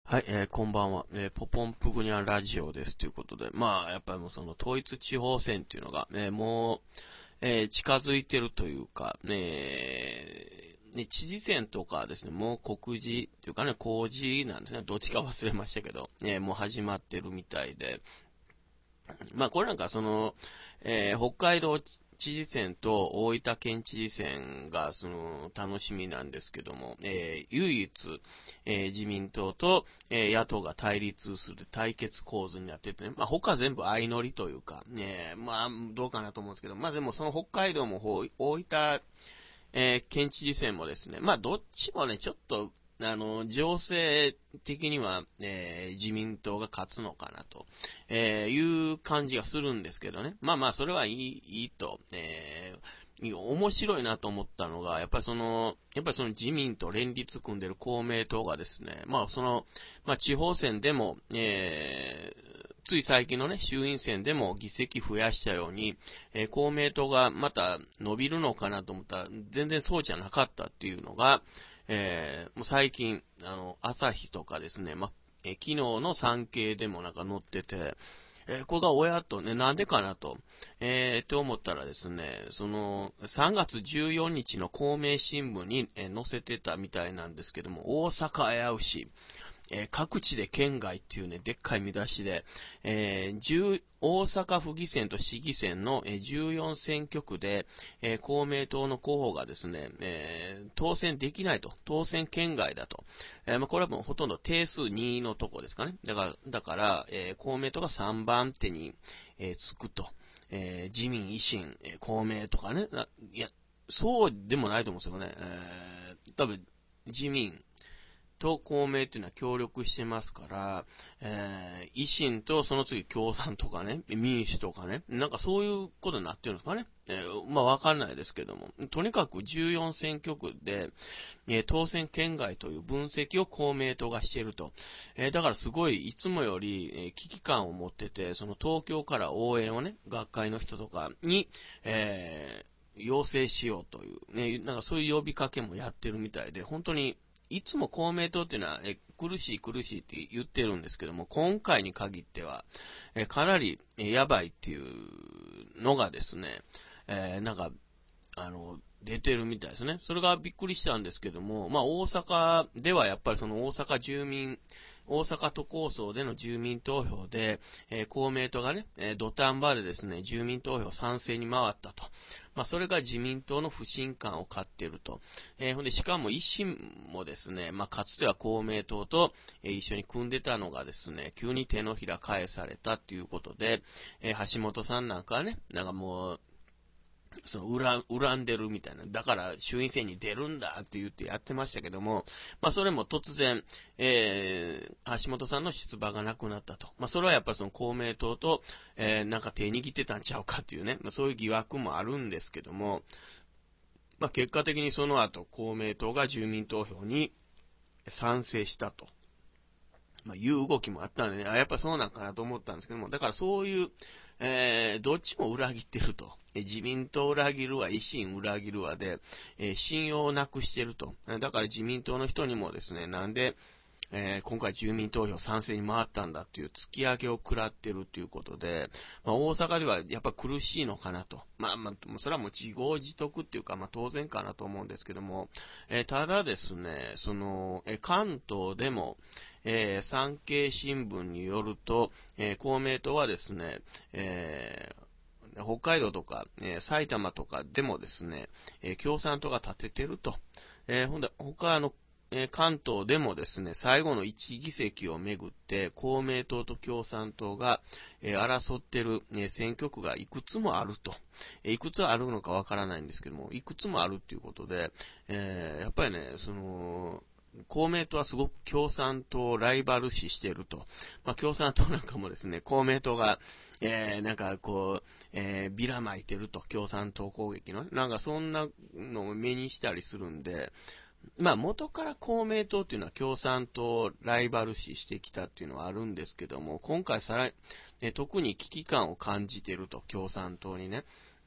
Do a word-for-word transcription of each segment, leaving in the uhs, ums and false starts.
はい、えー、こんばんは。えー、ポポンプグニャンラジオですということで、まあ、やっぱりもうその統一地方選っていうのが、ね、もう、えー近づいてるというか、ね、ね、知事選とかですね、もう告示っていうかね、公示なんですね。どっちか忘れましたけど、ね、もう始まってるみたいで、まあ、これなんかその、えー北海道知事選と大分県知事選がその楽しみなんですけども、えー唯一、えー自民党と、えー野党が対立する対決構図になっててね、まあ、他全部相乗りというか、ね、まあ、どうかなと思うんですけど、まあ、でもその北海道も大分えー県知事選もですね、まあ、どっちもね、ちょっと、あの、情勢的には、えー自民党が勝つのかなと、えーいう感じがするんですけどね。まあまあ、それはいい、いいと、えー面白いなと思ったのが、やっぱりその、やっぱりその自民と連立組んでる公明党がですね、まあその、まあ地方選でも、えーつい最近のね、衆院選でも議席増やしたように、えー公明党がまた伸びるのかなと思ったら、全然そうじゃなかったっていうのが、えーもう最近、あの、朝日とかですね、まあ、えー昨日の産経でもなんか載ってて、えーこれが親とね、なんでかなと、えー、って思ったらですね、その、さんがつじゅうよっかの公明新聞に、えー載せてたみたいなんですけども、大阪危うし、えー各地で県外っていうね、でっかい見出しで、えー10大阪府議選と市議選のえーじゅうよん選挙区で、えー公明党の候補がですね、えー当選できないと、当選県外だと。えーまあ、これはもうほとんど定数にのとこですかね。だから、だから、えー公明党がさんばん手に、えーつくと。えー自民、維新、えー公明とかね。いや、そうでもないと思うんですよね。えー多分、自民、と公明っていうのは協力してますから、えー維新とその次共産とかね、民主とかね、なんかそういうことになってるんですかね。えーまあわかんないですけども、とにかくじゅうよん選挙区で、えー当選県外という分析を公明党がしていると。えーだからすごいいつもより、えー危機感を持ってて、その東京から応援をね、学会の人とかに、えー要請しようという、ね、なんかそういう呼びかけもやってるみたいで、本当にいつも公明党っていうのは、え苦しい苦しいって言ってるんですけども、今回に限っては、えかなりえやばいっていうのがですね、えーなんか、あの、出てるみたいですね。それがびっくりしたんですけども、まあ大阪ではやっぱりその大阪住民、大阪都構想での住民投票で、えー公明党がね、えー土壇場でですね、住民投票賛成に回ったと。まあそれが自民党の不信感を買っていると。えーほんで、しかも維新もですね、まあかつては公明党と、えー一緒に組んでたのがですね、急に手のひら返されたっていうことで、えー橋本さんなんかはね、なんかもう、その恨恨んでるみたいな、だから衆院選に出るんだって言ってやってましたけども、まあそれも突然、えー、橋本さんの出馬がなくなったと。まあそれはやっぱりその公明党と、えー、なんか手握ってたんちゃうかっていうね、まあそういう疑惑もあるんですけども、まあ結果的にその後公明党が住民投票に賛成したと。まあ、いう動きもあったんでね、あ、やっぱそうなんかなと思ったんですけども、だからそういう、えー、どっちも裏切ってると。え自民党裏切るわ、維新裏切るわで、えー信用をなくしてると。だから自民党の人にもですね、なんで、えー今回住民投票賛成に回ったんだっていう突き上げを食らってるということで、まあ、大阪ではやっぱ苦しいのかなと。まあまあ、それはもう自業自得っていうか、まあ当然かなと思うんですけども、えーただですね、その、えー関東でも、えー産経新聞によると、えー公明党はですね、えー北海道とか、えー埼玉とかでもですね、えー共産党が立ててると。えーほんで、他のえー関東でもですね、最後のいち議席をめぐって、公明党と共産党が、えー争っている、えー選挙区がいくつもあると。えーいくつあるのかわからないんですけども、いくつもあるっていうことで、えーやっぱりね、その、公明党はすごく共産党をライバル視していると。まあ、共産党なんかもですね、公明党が、えー、なんかこう、えー、ビラ巻いてると、共産党攻撃のね。なんかそんなのを目にしたりするんで、まあ元から公明党っていうのは共産党をライバル視してきたっていうのはあるんですけども、今回さらに、ね、特に危機感を感じていると、共産党にね。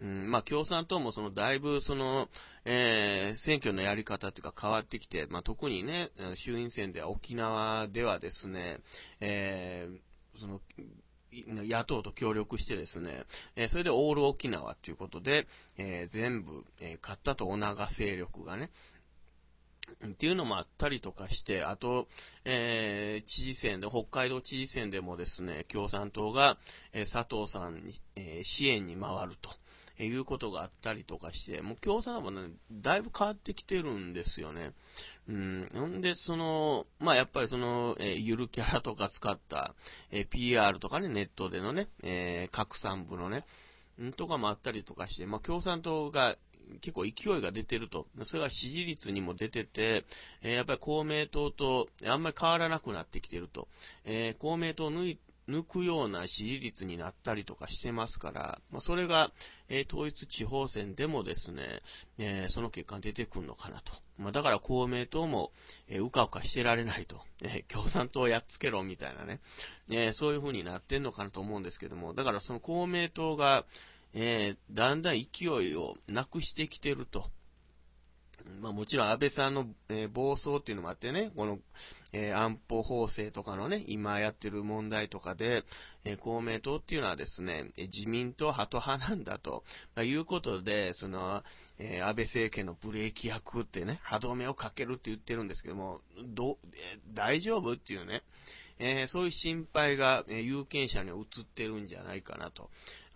うん、まあ、共産党もそのだいぶその、えー、選挙のやり方というか変わってきて、まあ、特にね、衆院選では沖縄ではですね、えー、その、野党と協力してですね、えー、それでオール沖縄ということで、えー、全部、えー、勝ったと、尾長勢力がね、っていうのもあったりとかして、あと、えー、知事選で、北海道知事選でもですね、共産党が、えー、佐藤さんに、えー、支援に回ると。いうことがあったりとかして、もう共産党もね、だいぶ変わってきてるんですよね。うん。ほんで、その、まあ、やっぱりその、えー、ゆるキャラとか使った、えー、ピーアール とかね、ネットでのね、えー、拡散部のね、んとかもあったりとかして、まあ、共産党が結構勢いが出てると。それが支持率にも出てて、えー、やっぱり公明党とあんまり変わらなくなってきてると。えー、公明党を抜い抜くような支持率になったりとかしてますから、まあ、それが、えー、統一地方選でもですね、えー、その結果が出てくるのかなと。まあ、だから公明党も、えー、うかうかしてられないと。えー、共産党をやっつけろみたいなね、えー、そういう風になってんのかなと思うんですけども、だからその公明党が、えー、だんだん勢いをなくしてきてると。まあもちろん安倍さんの、えー、暴走っていうのもあってね、この、えー、安保法制とかのね、今やってる問題とかで、えー、公明党っていうのはですね、自民党ハト派なんだと、まあ、いうことで、その、えー、安倍政権のブレーキ役ってね、歯止めをかけるって言ってるんですけども、ど、えー、大丈夫っていうね、えー、そういう心配が、えー、有権者には移ってるんじゃないかなと。うん、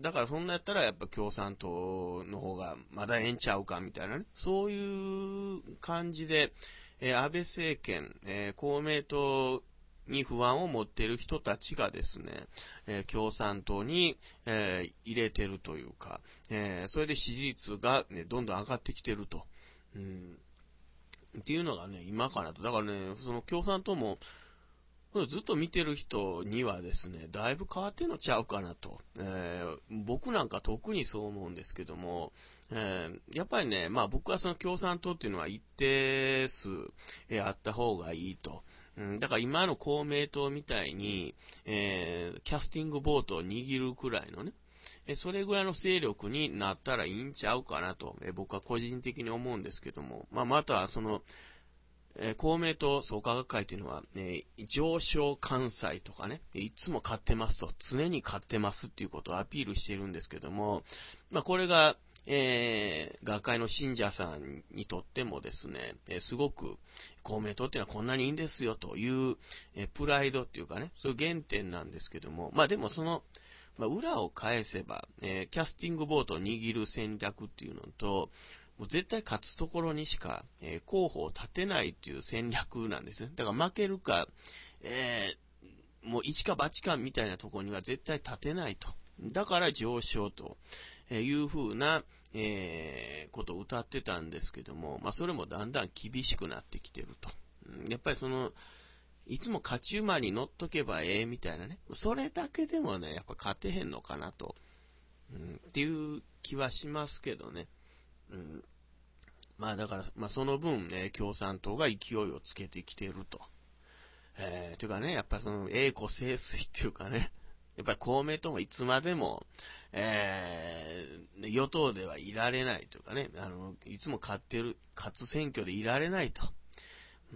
だからそんなやったらやっぱ共産党の方がまだええんちゃうかみたいなね、そういう感じで、えー、安倍政権、えー、公明党に不安を持っている人たちがですね、えー、共産党に、えー、入れてるというか、えー、それで支持率が、ね、どんどん上がってきてると。うんっていうのがね、今かなと。だからね、その共産党も、ずっと見てる人にはですね、だいぶ変わってんのちゃうかなと。えー、僕なんか特にそう思うんですけども、えー、やっぱりね、まあ僕はその共産党っていうのは一定数、えー、あった方がいいと。うん、だから今の公明党みたいに、えー、キャスティングボートを握るくらいのね、それぐらいの勢力になったらいいんちゃうかなと、えー、僕は個人的に思うんですけども、まあまたその、えー、公明党創価学会というのは、えー、上昇関西とかね、いつも勝ってますと、常に勝ってますっていうことをアピールしているんですけども、まあ、これが、えー、学会の信者さんにとってもですね、えー、すごく公明党っていうのはこんなにいいんですよという、えー、プライドっていうかね、そういう原点なんですけども、まあでもその、まあ、裏を返せば、えー、キャスティングボートを握る戦略っていうのと、もう絶対勝つところにしか、えー、候補を立てないという戦略なんですね。だから負けるか、えー、もう一か八かみたいなところには絶対立てないと。だから上昇というふうな、えー、ことを歌ってたんですけども、まあそれもだんだん厳しくなってきてると。やっぱりその、いつも勝ち馬に乗っとけばええみたいなね。それだけでもね、やっぱ勝てへんのかなと。うん、っていう気はしますけどね。うん、まあだから、まあその分、ね、共産党が勢いをつけてきていると。えー、というかね、やっぱその栄枯盛衰っていうかね、やっぱり公明党もいつまでも、えー、与党ではいられないというかね、あの、いつも勝ってる、勝つ選挙でいられないと。うん、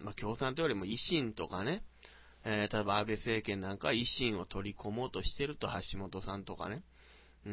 まあ共産党よりも維新とかね、えー、例えば安倍政権なんかは維新を取り込もうとしてると、橋本さんとかね。うん、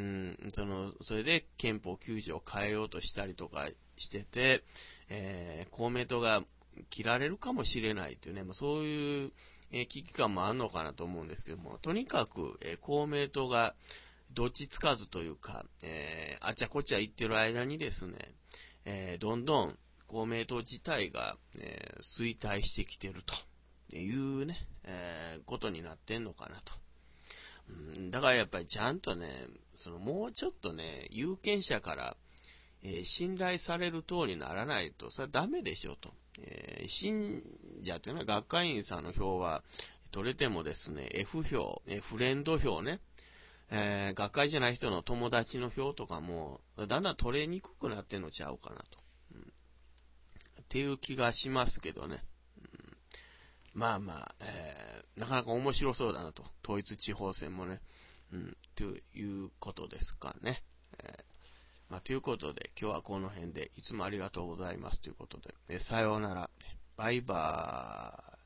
その、それで憲法きゅう条を変えようとしたりとかしてて、えー、公明党が切られるかもしれないというね、まあ、そういう、えー、危機感もあるのかなと思うんですけども、とにかく、えー、公明党がどっちつかずというか、えー、あちゃこちゃ言ってる間にですね、えー、どんどん公明党自体が、えー、衰退してきてるというね、えー、ことになってんのかなと。だからやっぱりちゃんとね、そのもうちょっとね、有権者から、えー、信頼される党にならないと、それはダメでしょと。えー、信者というのは学会員さんの票は取れてもですね、F 票、えー、フレンド票ね、えー、学会じゃない人の友達の票とかも、だんだん取れにくくなってんのちゃうかなと。うん、っていう気がしますけどね。まあまあ、えー、なかなか面白そうだなと。統一地方選もね。うん、ということですかね。 ーまあ、ということで、今日はこの辺で、いつもありがとうございますということで、えーさようなら。バイバーイ。